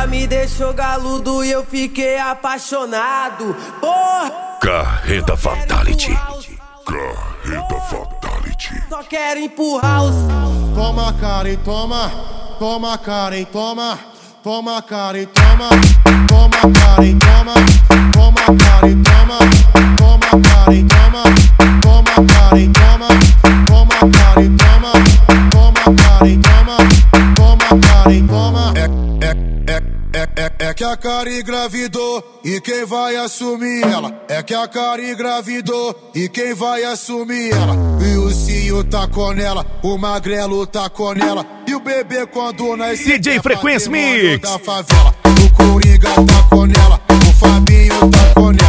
Ela me deixou galudo e eu fiquei apaixonado. Porra! Carreta Fatality. Carreta Fatality. Só quero empurrar os... Toma cara e toma, toma cara e toma, toma cara e toma, toma cara e toma, toma cara e toma, toma cara e toma, toma cara e toma, toma cara e toma, toma cara e toma, toma cara e toma. É que a Kari engravidou e quem vai assumir ela? É que a Kari engravidou e quem vai assumir ela? E o Cio tá com ela, o Magrelo tá com ela, e o bebê quando nasce DJ Frequência Mix da favela. O Coringa tá com ela, o Fabinho tá com ela.